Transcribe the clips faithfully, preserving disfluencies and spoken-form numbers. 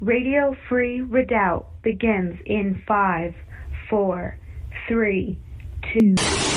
Radio Free Redoubt begins in five, four, three, two.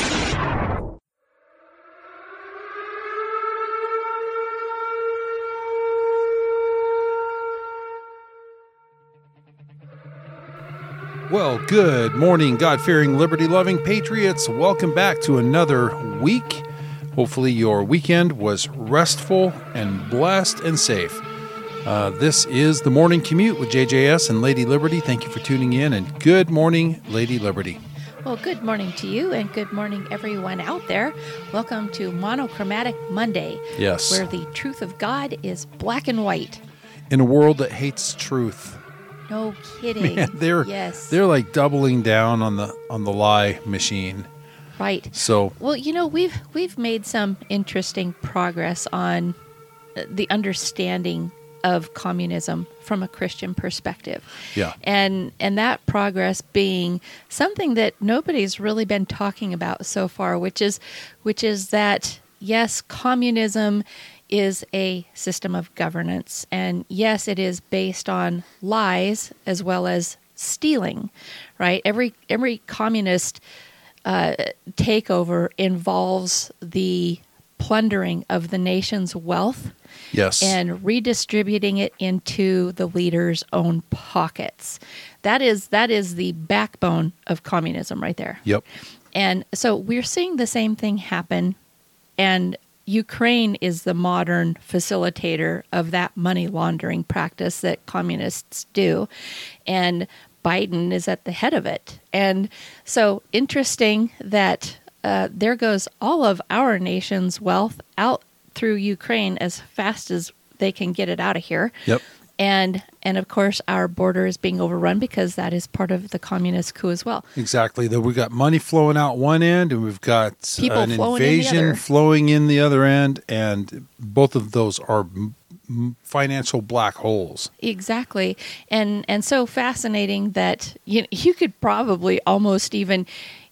Well, good morning, God-fearing, liberty-loving patriots. Welcome back to another week. Hopefully your weekend was restful and blessed and safe. Uh, this is the Morning Commute with J J S and Lady Liberty. Thank you for tuning in, and good morning, Lady Liberty. Well, good morning to you, and good morning, everyone out there. Welcome to Monochromatic Monday, Yes. where the truth of God is black and white. In a world that hates truth. No kidding. Man, they're yes. they're like doubling down on the on the lie machine. Right. So, well, you know, we've we've made some interesting progress on the understanding of communism from a Christian perspective. Yeah. And and that progress being something that nobody's really been talking about so far, which is which is that yes, communism is a system of governance, and yes, it is based on lies as well as stealing, right? Every every communist uh, takeover involves the plundering of the nation's wealth. yes. And redistributing it into the leader's own pockets. That is that is the backbone of communism right there. Yep. And so we're seeing the same thing happen, and Ukraine is the modern facilitator of that money laundering practice that communists do, and Biden is at the head of it. And so interesting that uh, there goes all of our nation's wealth out through Ukraine as fast as they can get it out of here. Yep. And and of course our border is being overrun because that is part of the communist coup as well. Exactly. That we've got money flowing out one end, and we've got People an flowing in the invasion other. flowing in the other end, and both of those are m- m- financial black holes. Exactly. And and so fascinating that you you could probably almost even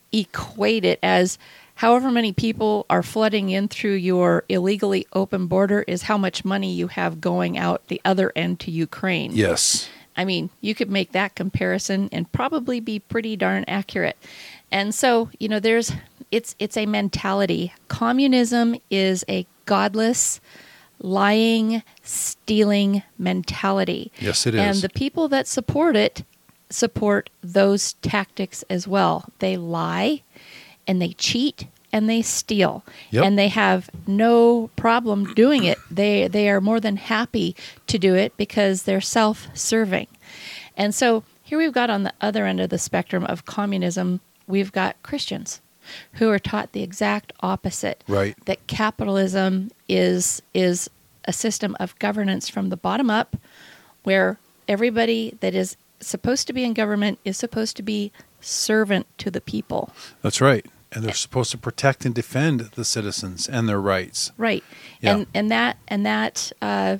equate it as however many people are flooding in through your illegally open border is how much money you have going out the other end to Ukraine. Yes. I mean, you could make that comparison and probably be pretty darn accurate. And so, you know, there's it's it's a mentality. Communism is a godless, lying, stealing mentality. Yes, it is. And the people that support it support those tactics as well. They lie, and they cheat, and they steal. Yep. And they have no problem doing it. They they are more than happy to do it because they're self-serving. And so here we've got on the other end of the spectrum of communism, we've got Christians who are taught the exact opposite. Right. That capitalism is is a system of governance from the bottom up, where everybody that is supposed to be in government is supposed to be servant to the people. That's right. And they're supposed to protect and defend the citizens and their rights. Right. Yeah. And and that and that uh,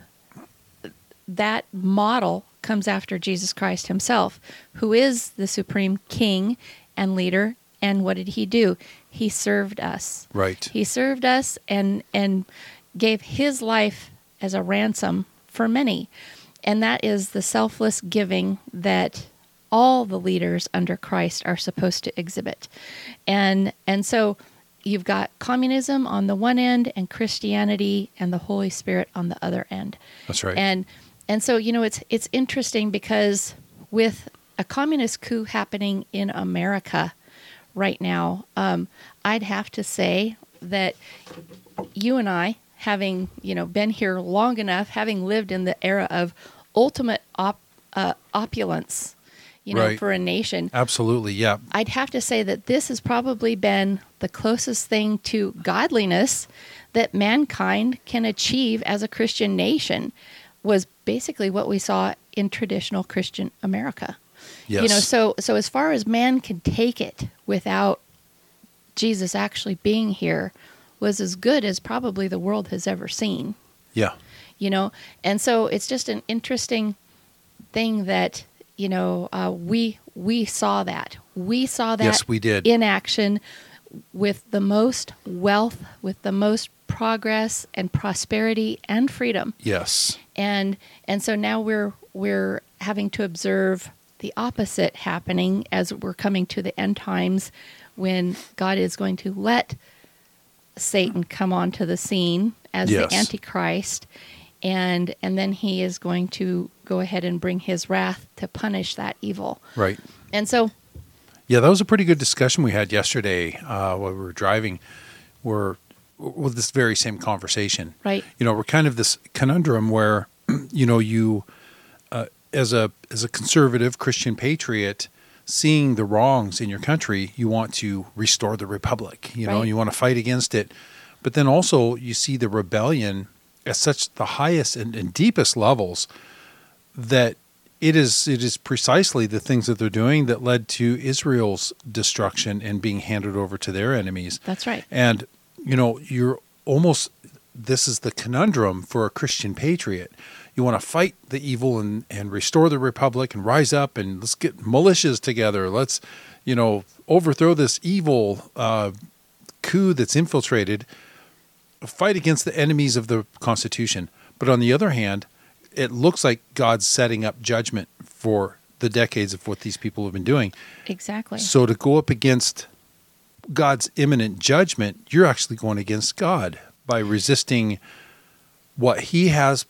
that model comes after Jesus Christ himself, who is the supreme king and leader. And what did he do? He served us. Right. He served us and and gave his life as a ransom for many. And that is the selfless giving that all the leaders under Christ are supposed to exhibit. And and so you've got communism on the one end and Christianity and the Holy Spirit on the other end. That's right. And and so, you know, it's it's interesting because with a communist coup happening in America right now, um, I'd have to say that you and I, having, you know, been here long enough, having lived in the era of ultimate op, uh, opulence, you know, Right. for a nation. Absolutely, yeah. I'd have to say that this has probably been the closest thing to godliness that mankind can achieve as a Christian nation, was basically what we saw in traditional Christian America. Yes. You know, so so as far as man can take it without Jesus actually being here, was as good as probably the world has ever seen. Yeah. You know, and so it's just an interesting thing that, you know, uh, we we saw that. We saw that Yes, we did. in action with the most wealth, with the most progress and prosperity and freedom. Yes. And and so now we're we're having to observe the opposite happening as we're coming to the end times, when God is going to let Satan come onto the scene as Yes. the Antichrist, and and then he is going to go ahead and bring his wrath to punish that evil. Right. And so, Yeah, that was a pretty good discussion we had yesterday uh, while we were driving. We're with this very same conversation. right, You know, we're kind of this conundrum where, you know, you uh, as a as a conservative Christian patriot, seeing the wrongs in your country, you want to restore the republic. You know, Right. you want to fight against it, but then also you see the rebellion at such the highest and, and deepest levels that it is it is precisely the things that they're doing that led to Israel's destruction and being handed over to their enemies. that's right. And, you know, you're almost, this is the conundrum for a Christian patriot. You want to fight the evil and, and restore the republic and rise up and let's get militias together. Let's, you know, overthrow this evil uh, coup that's infiltrated, fight against the enemies of the Constitution. But on the other hand, it looks like God's setting up judgment for the decades of what these people have been doing. Exactly. So to go up against God's imminent judgment, you're actually going against God by resisting what he has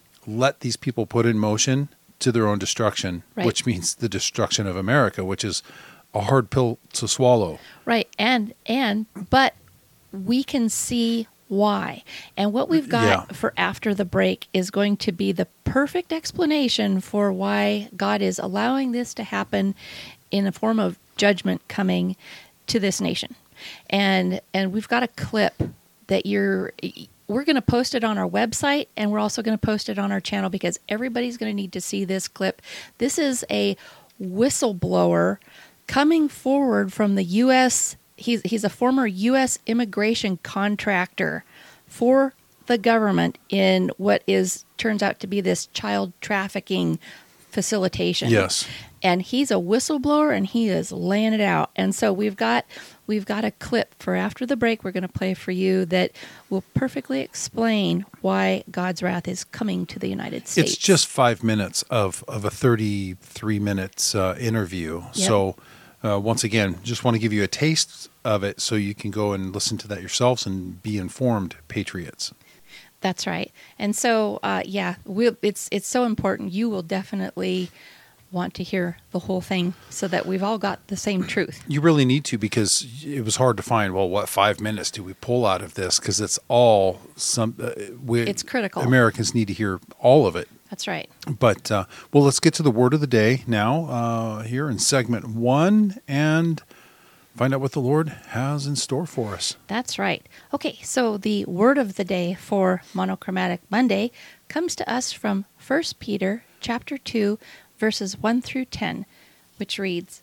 let these people put in motion to their own destruction, Right. which means the destruction of America, which is a hard pill to swallow. Right. And, and, but we can see why. And what we've got Yeah. for after the break is going to be the perfect explanation for why God is allowing this to happen in a form of judgment coming to this nation. And, and we've got a clip that you're, we're going to post it on our website, and we're also going to post it on our channel because everybody's going to need to see this clip. This is a whistleblower coming forward from the U S He's he's a former U S immigration contractor for the government in what is turns out to be this child trafficking facilitation. Yes. And he's a whistleblower, and he is laying it out. And so we've got we've got a clip for after the break we're going to play for you that will perfectly explain why God's wrath is coming to the United States. It's just five minutes of, of a thirty-three minutes uh, interview. Yep. So uh, once again, just want to give you a taste of it so you can go and listen to that yourselves and be informed patriots. That's right. And so, uh, yeah, we'll, it's it's so important. You will definitely want to hear the whole thing so that we've all got the same truth. You really need to, because it was hard to find, well, what five minutes do we pull out of this? Because it's all some. Uh, we, It's critical. Americans need to hear all of it. That's right. But, uh, well, let's get to the word of the day now uh, here in segment one and find out what the Lord has in store for us. That's right. Okay, so the word of the day for Monochromatic Monday comes to us from First Peter chapter two, verses one through ten, which reads,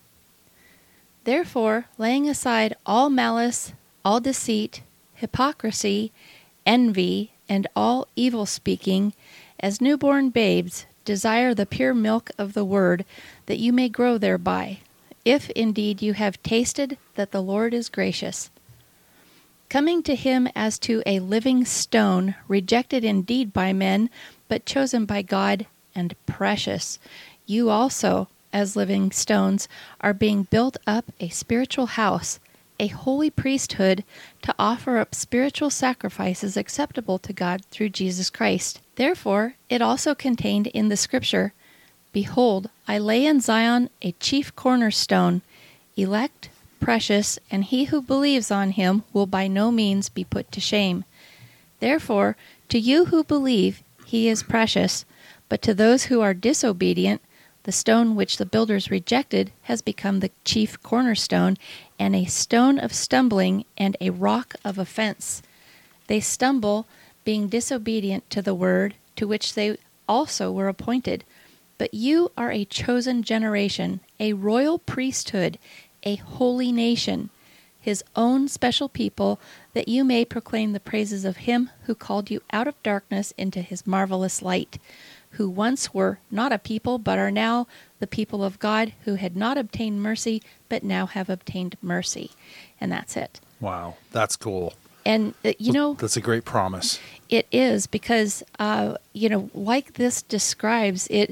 "Therefore, laying aside all malice, all deceit, hypocrisy, envy, and all evil speaking, as newborn babes, desire the pure milk of the word, that you may grow thereby, if indeed you have tasted that the Lord is gracious. Coming to him as to a living stone, rejected indeed by men, but chosen by God and precious, you also, as living stones, are being built up a spiritual house, a holy priesthood, to offer up spiritual sacrifices acceptable to God through Jesus Christ. Therefore, it also contained in the scripture, Behold, I lay in Zion a chief cornerstone, elect, precious, and he who believes on him will by no means be put to shame. Therefore, to you who believe, he is precious, but to those who are disobedient, the stone which the builders rejected has become the chief cornerstone, and a stone of stumbling and a rock of offense. They stumble, being disobedient to the word to which they also were appointed. But you are a chosen generation, a royal priesthood, a holy nation, his own special people, that you may proclaim the praises of him who called you out of darkness into his marvelous light, who once were not a people, but are now the people of God, who had not obtained mercy, but now have obtained mercy." And that's it. Wow, that's cool. And, uh, you know, That's a great promise. it is because, uh, you know, like this describes, it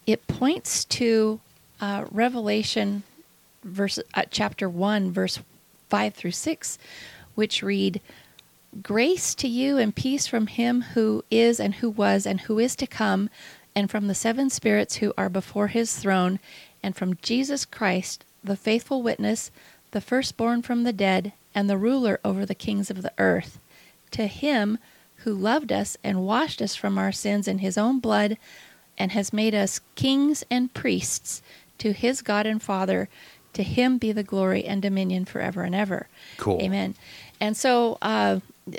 it points to uh, Revelation verse, uh, chapter one, verse five through six, which read, "Grace to you and peace from him who is and who was and who is to come, and from the seven spirits who are before his throne, and from Jesus Christ, the faithful witness, the firstborn from the dead, and the ruler over the kings of the earth. To him who loved us and washed us from our sins in his own blood, and has made us kings and priests to his God and Father, to him be the glory and dominion forever and ever." Cool. Amen. And so uh,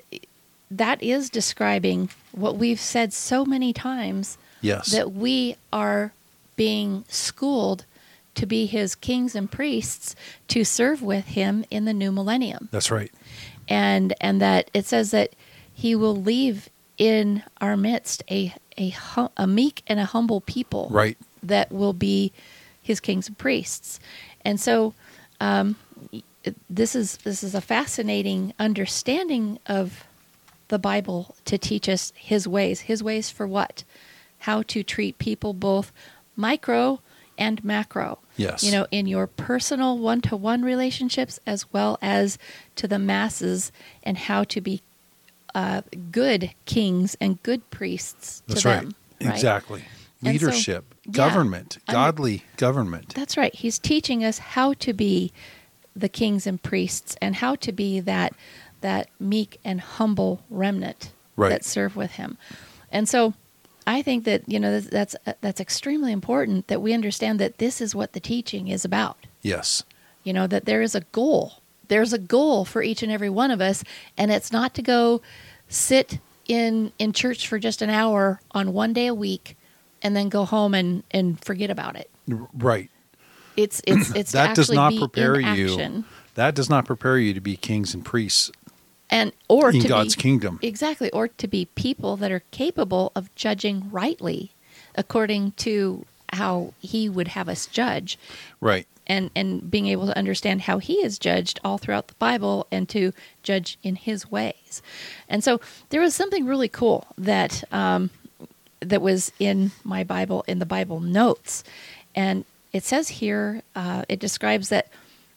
that is describing what we've said so many times, Yes. that we are being schooled to be his kings and priests to serve with him in the new millennium. That's right. And and that it says that he will leave in our midst a a, hum, a meek and a humble people, Right. that will be his kings and priests. And so um, this is this is a fascinating understanding of the Bible to teach us his ways. His ways for what? How to treat people both micro and macro. Yes. You know, in your personal one-to-one relationships as well as to the masses, and how to be uh, good kings and good priests to That's right. them. Right? Exactly. And so, Leadership, yeah, government, I mean- godly government. That's right. He's teaching us how to be the kings and priests, and how to be that that meek and humble remnant Right. that serve with him. And so I think that, you know, that's that's extremely important, that we understand that this is what the teaching is about. Yes. You know, that there is a goal. There's a goal for each and every one of us, and it's not to go sit in in church for just an hour on one day a week and then go home and, and forget about it. R- Right. It's it's it's to That does actually not be prepare in you. action. That does not prepare you to be kings and priests And or in to God's be, kingdom. Exactly, or to be people that are capable of judging rightly according to how he would have us judge, Right. and and being able to understand how he is judged all throughout the Bible, and to judge in his ways. And so there was something really cool that um, that was in my Bible, in the Bible notes, and it says here, uh, it describes that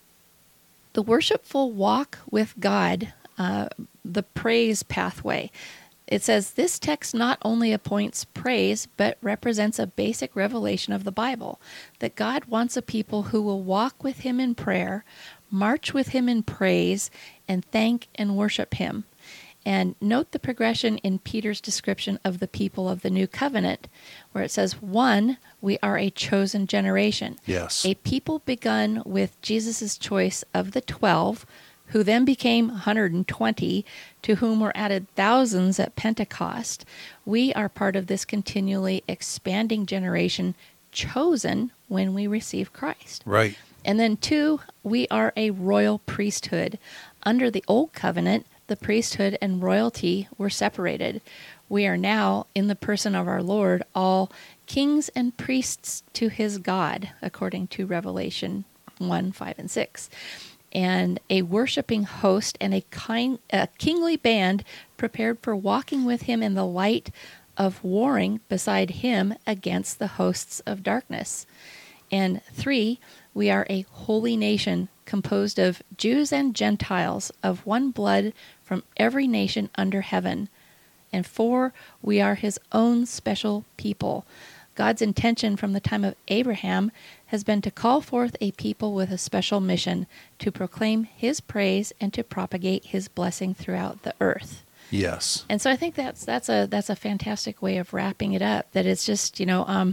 the worshipful walk with God, uh, the praise pathway. It says this text not only appoints praise, but represents a basic revelation of the Bible, that God wants a people who will walk with him in prayer, march with him in praise, and thank and worship him. And note the progression in Peter's description of the people of the new covenant, where it says, one, we are a chosen generation. Yes. A people begun with Jesus' choice of the twelve, who then became one hundred twenty, to whom were added thousands at Pentecost. We are part of this continually expanding generation, chosen when we receive Christ. Right. And then two, we are a royal priesthood. Under the old covenant, the priesthood and royalty were separated. We are now, in the person of our Lord, all kings and priests to his God, according to Revelation one, five, and six. And a worshiping host and a, kind, a kingly band prepared for walking with him in the light of warring beside him against the hosts of darkness. And three, we are a holy nation composed of Jews and Gentiles of one blood from every nation under heaven. And four, we are his own special people. God's intention from the time of Abraham has been to call forth a people with a special mission, to proclaim his praise and to propagate his blessing throughout the earth. Yes. And so I think that's that's a that's a fantastic way of wrapping it up. That it's just, you know, um,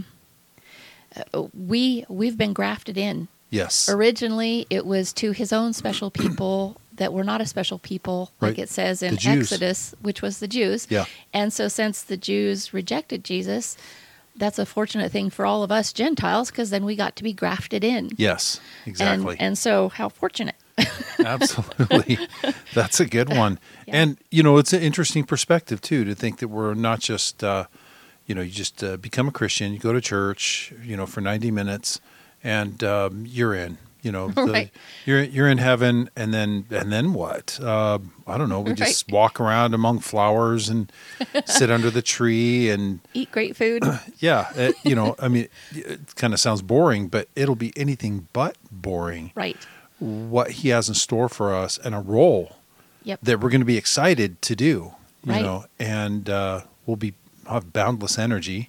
we we've been grafted in. Yes. Originally, it was to his own special people that were not a special people, like Right. it says in The Jews. Exodus, which was the Jews. Yeah. And so since the Jews rejected Jesus, that's a fortunate thing for all of us Gentiles, because then we got to be grafted in. Yes. Exactly. And, and so how fortunate. Absolutely. That's a good one. Yeah. And, you know, it's an interesting perspective, too, to think that we're not just, uh, you know, you just uh, become a Christian, you go to church, you know, for ninety minutes, and um, you're in. You know, the, Right. you're you're in heaven, and then and then what? Uh, I don't know. We just Right. walk around among flowers and sit under the tree, and Eat great food. yeah, it, you know, I mean, it kind of sounds boring, but it'll be anything but boring. Right. What he has in store for us, and a role Yep. that we're going to be excited to do. You Right. know, and uh, we'll be have boundless energy,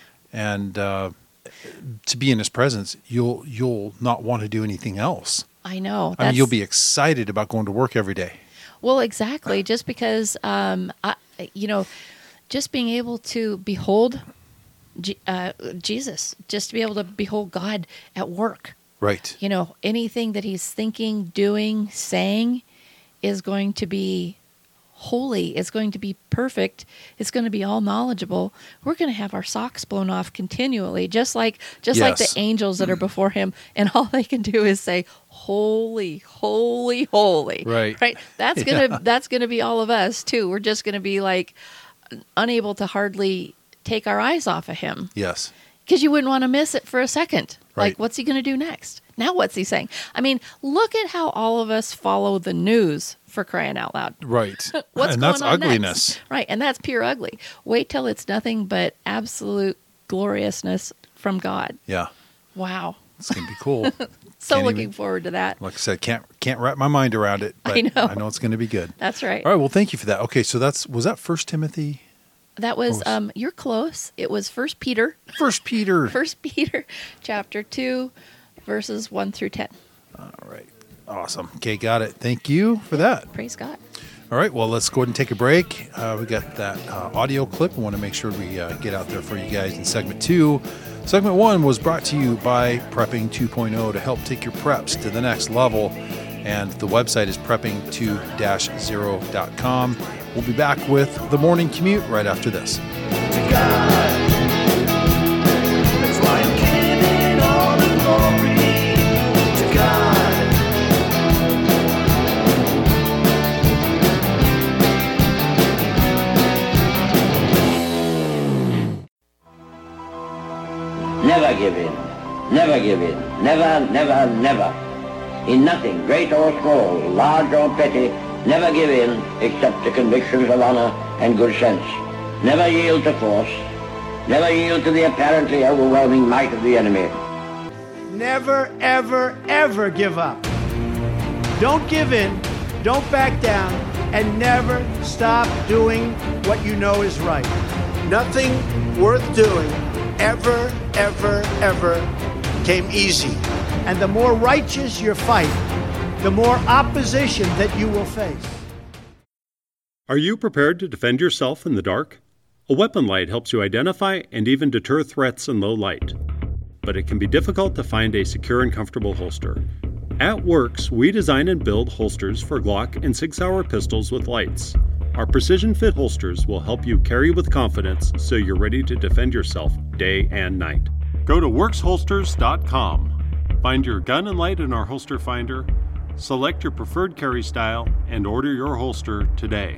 and. Uh, to be in his presence, you'll you'll not want to do anything else. I know. I mean, you'll That's- be excited about going to work every day. Well, exactly. Just because, um, I, you know, just being able to behold Je- uh, Jesus, just to be able to behold God at work. Right. You know, anything that he's thinking, doing, saying is going to be holy. It's going to be perfect. It's going to be all knowledgeable. We're going to have our socks blown off continually, just like just like Yes. the angels that are before him, and all they can do is say, "Holy, holy, holy." Right. Right. That's Yeah. gonna that's gonna be all of us too. We're just gonna be like unable to hardly take our eyes off of him. Yes. Because you wouldn't want to miss it for a second. Right. Like, what's he going to do next? Now, what's he saying? I mean, look at how all of us follow the news, for crying out loud. Right. What's and going that's on ugliness. next? Right, and that's pure ugly. Wait till it's nothing but absolute gloriousness from God. Yeah. Wow. It's going to be cool. So Can't looking even- forward to that. Like I said, can't can't wrap my mind around it, but I know. I know it's going to be good. That's right. All right. Well, thank you for that. Okay, so that's was that First Timothy, That was, Oh, s- um, you're close. It was First Peter, First Peter. First Peter chapter two, verses one through ten. All right. Awesome. Okay, got it. Thank you for that. Praise God. All right, well, let's go ahead and take a break. Uh, we got that uh, audio clip. We want to make sure we uh, get out there for you guys in segment two. Segment one was brought to you by Prepping two point oh to help take your preps to the next level. And the website is prepping two dash zero dot com. We'll be back with the morning commute right after this. That's why I'm giving all the glory to God. Never give in. Never give in. Never, never, never. In nothing, great or small, large or petty, never give in except to convictions of honor and good sense. Never yield to force. Never yield to the apparently overwhelming might of the enemy. Never, ever, ever give up. Don't give in, don't back down, and never stop doing what you know is right. Nothing worth doing ever, ever, ever came easy. And the more righteous your fight, the more opposition that you will face. Are you prepared to defend yourself in the dark? A weapon light helps you identify and even deter threats in low light. But it can be difficult to find a secure and comfortable holster. At Works, we design and build holsters for Glock and Sig Sauer pistols with lights. Our precision fit holsters will help you carry with confidence so you're ready to defend yourself day and night. Go to works holsters dot com. Find your gun and light in our holster finder, select your preferred carry style, and order your holster today.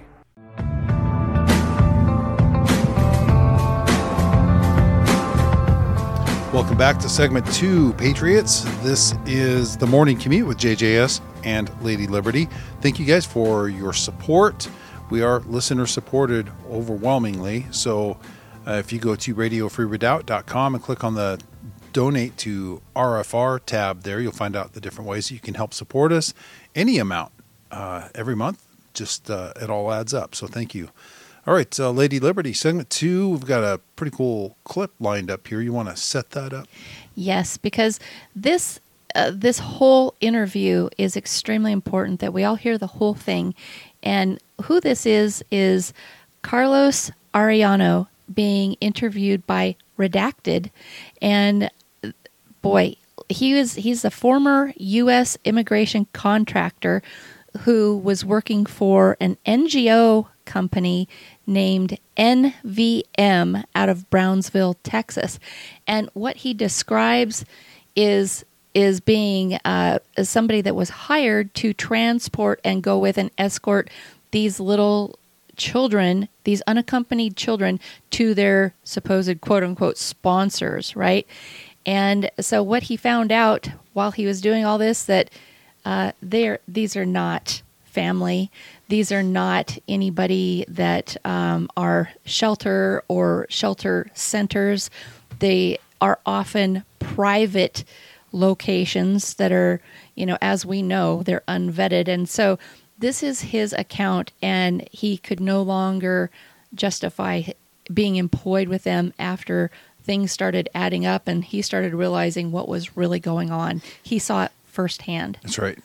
Welcome back to segment two, Patriots. This is the morning commute with J J S and Lady Liberty. Thank you guys for your support. We are listener supported overwhelmingly. So uh, if you go to radio free redoubt dot com and click on the donate to R F R tab there, you'll find out the different ways that you can help support us. Any amount uh, every month, just uh, it all adds up. So thank you. All right, uh, Lady Liberty, segment two, we've got a pretty cool clip lined up here. You want to set that up? Yes, because this uh, this whole interview is extremely important that we all hear the whole thing. And who this is is Carlos Arellano being interviewed by Redacted. And boy, he was he's a former U S immigration contractor who was working for an N G O company named N V M out of Brownsville, Texas. And what he describes is is being uh, as somebody that was hired to transport and go with and escort these little children, these unaccompanied children, to their supposed quote-unquote sponsors, right? And so what he found out while he was doing all this, that uh, they're, these are not family. These are not anybody that um, are shelter or shelter centers. They are often private locations that are, you know, as we know, they're unvetted. And so this is his account, and he could no longer justify being employed with them after things started adding up and he started realizing what was really going on. He saw it firsthand. That's right.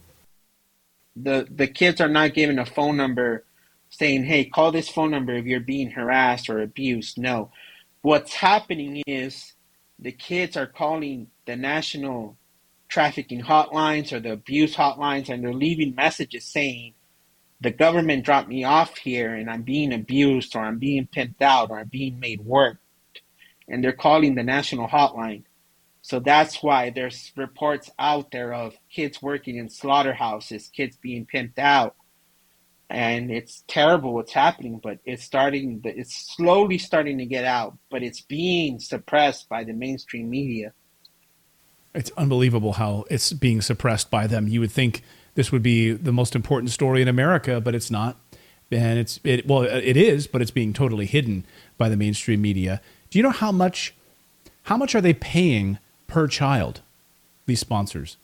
The the kids are not given a phone number saying, hey, call this phone number if you're being harassed or abused. No. What's happening is the kids are calling the national trafficking hotlines or the abuse hotlines, and they're leaving messages saying, the government dropped me off here and I'm being abused, or I'm being pimped out, or I'm being made work. And they're calling the national hotline. So that's why there's reports out there of kids working in slaughterhouses, kids being pimped out. And it's terrible what's happening, but it's starting, it's slowly starting to get out, but it's being suppressed by the mainstream media. It's unbelievable how it's being suppressed by them. You would think this would be the most important story in America, but it's not. And it's, it, well, it is, but it's being totally hidden by the mainstream media. Do you know how much, how much are they paying per child, these sponsors?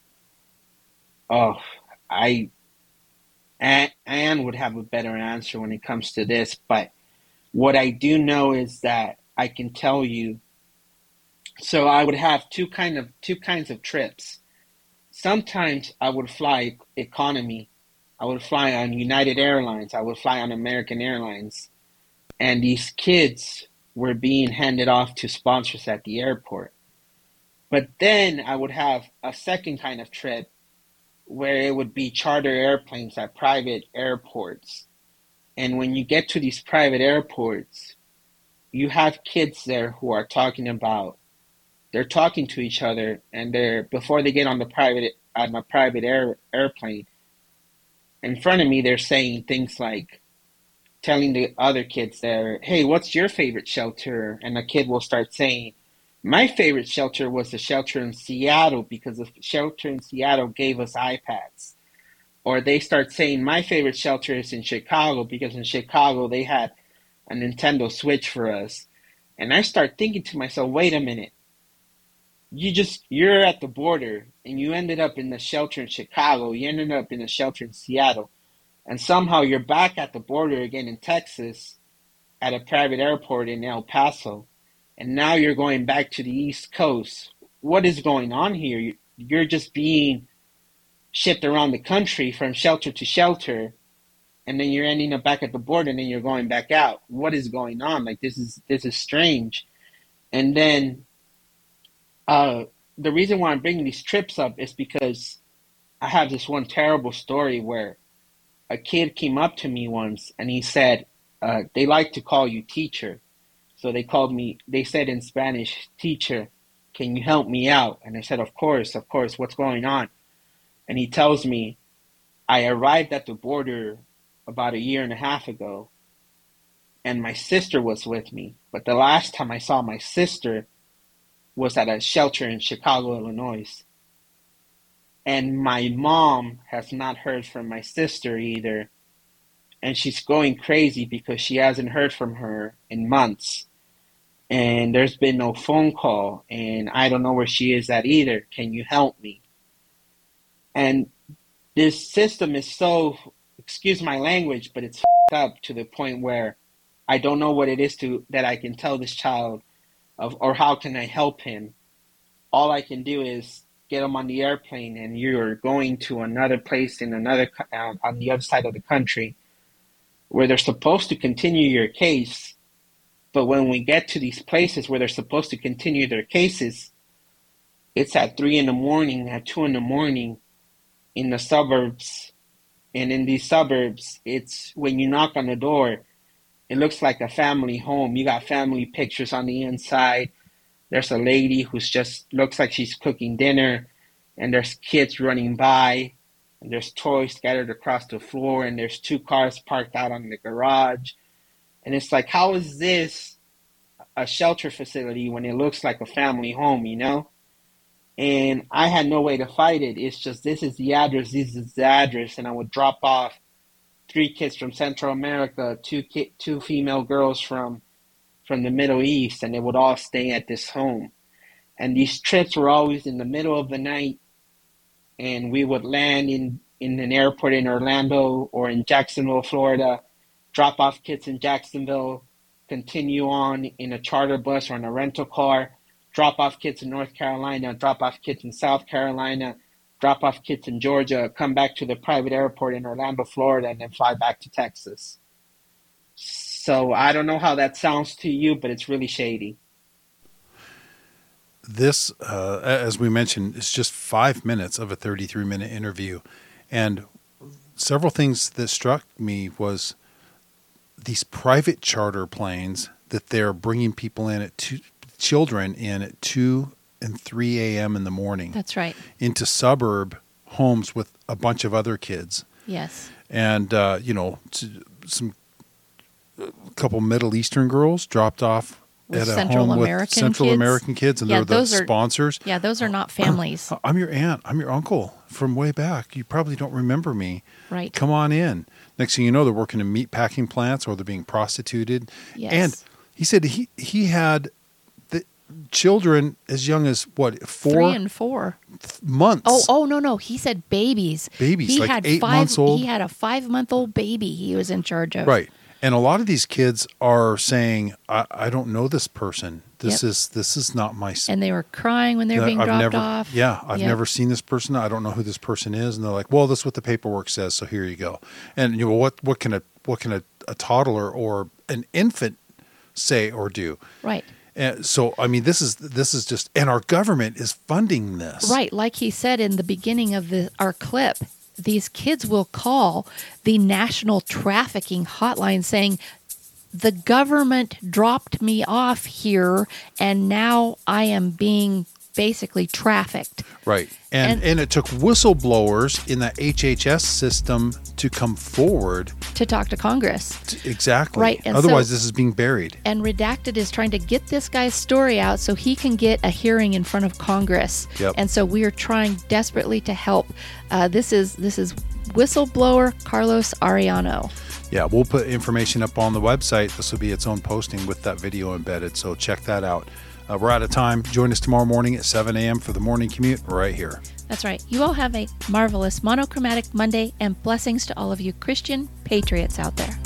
Oh, I, Anne would have a better answer when it comes to this, but what I do know is that I can tell you, so I would have two kind of, two kinds of trips. Sometimes I would fly economy. I would fly on United Airlines. I would fly on American Airlines. And these kids were being handed off to sponsors at the airport. But then I would have a second kind of trip where it would be charter airplanes at private airports. And when you get to these private airports, you have kids there who are talking about, they're talking to each other, and they're, before they get on the private, on a private air, airplane, in front of me, they're saying things like, telling the other kids there, hey, what's your favorite shelter? And a kid will start saying, my favorite shelter was the shelter in Seattle because the shelter in Seattle gave us iPads. Or they start saying, my favorite shelter is in Chicago because in Chicago they had a Nintendo Switch for us. And I start thinking to myself, wait a minute. You just, you're at the border and you ended up in the shelter in Chicago. You ended up in the shelter in Seattle. And somehow you're back at the border again in Texas at a private airport in El Paso. And now you're going back to the East Coast. What is going on here? You're just being shipped around the country from shelter to shelter. And then you're ending up back at the border and then you're going back out. What is going on? Like, this is, this is strange. And then uh, the reason why I'm bringing these trips up is because I have this one terrible story where a kid came up to me once and he said, uh, they like to call you teacher. So they called me, they said in Spanish, teacher, can you help me out? And I said, of course, of course, what's going on? And he tells me, I arrived at the border about a year and a half ago, and my sister was with me. But the last time I saw my sister was at a shelter in Chicago, Illinois. And my mom has not heard from my sister either. And she's going crazy because she hasn't heard from her in months. And there's been no phone call. And I don't know where she is at either. Can you help me? And this system is so, excuse my language, but it's f***ed up to the point where I don't know what it is to that I can tell this child of, or how can I help him. All I can do is get him on the airplane and you're going to another place in another, uh, on the other side of the country where they're supposed to continue your case. But when we get to these places where they're supposed to continue their cases, it's at three in the morning, at two in the morning in the suburbs. And in these suburbs, it's when you knock on the door, it looks like a family home. You got family pictures on the inside. There's a lady who's just looks like she's cooking dinner, and there's kids running by, and there's toys scattered across the floor, and there's two cars parked out on the garage. And it's like, how is this a shelter facility when it looks like a family home, you know? And I had no way to fight it. It's just, this is the address, this is the address. And I would drop off three kids from Central America, two ki- two female girls from from the Middle East, and they would all stay at this home. And these trips were always in the middle of the night, and we would land in, in an airport in Orlando or in Jacksonville, Florida, drop off kids in Jacksonville, continue on in a charter bus or in a rental car, drop off kids in North Carolina, drop off kids in South Carolina, drop off kids in Georgia, come back to the private airport in Orlando, Florida, and then fly back to Texas. So I don't know how that sounds to you, but it's really shady. This, uh, as we mentioned, is just five minutes of a thirty-three minute interview. And several things that struck me was these private charter planes that they're bringing people in at two, children in at two and three a.m. in the morning. That's right. Into suburb homes with a bunch of other kids. Yes. And, uh, you know, some a couple Middle Eastern girls dropped off with at a Central home American with Central kids. American kids, and yeah, they're the those are, sponsors. Yeah, those are not families. I'm your aunt. I'm your uncle from way back. You probably don't remember me. Right. Come on in. Next thing you know, they're working in meat packing plants or they're being prostituted. Yes. And he said he, he had the children as young as, what, four? Three and four. Months. Oh, oh no, no. He said babies. Babies, he like had eight five, months old. He had a five-month-old baby he was in charge of. Right. And a lot of these kids are saying, I, I don't know this person. This Yep. is this is not my son. And they were crying when they were that being I've dropped never, off. Yeah, I've Yep. never seen this person. I don't know who this person is. And they're like, well, that's what the paperwork says, so here you go. And you know what what can a what can a, a toddler or an infant say or do? Right. And so I mean this is this is just, and our government is funding this. Right, like he said in the beginning of the our clip, these kids will call the National Trafficking Hotline saying, the government dropped me off here and now I am being basically trafficked. Right. And, and And- and it took whistleblowers in the H H S system to come forward. To talk to Congress. To, exactly. Right, and Otherwise, so- this is being buried. And Redacted is trying to get this guy's story out so he can get a hearing in front of Congress. Yep. And so we are trying desperately to help. Uh, this is this is whistleblower Carlos Arellano. Yeah, we'll put information up on the website. This will be its own posting with that video embedded, so check that out. Uh, we're out of time. Join us tomorrow morning at seven a.m. for the morning commute right here. That's right. You all have a marvelous monochromatic Monday, and blessings to all of you Christian patriots out there.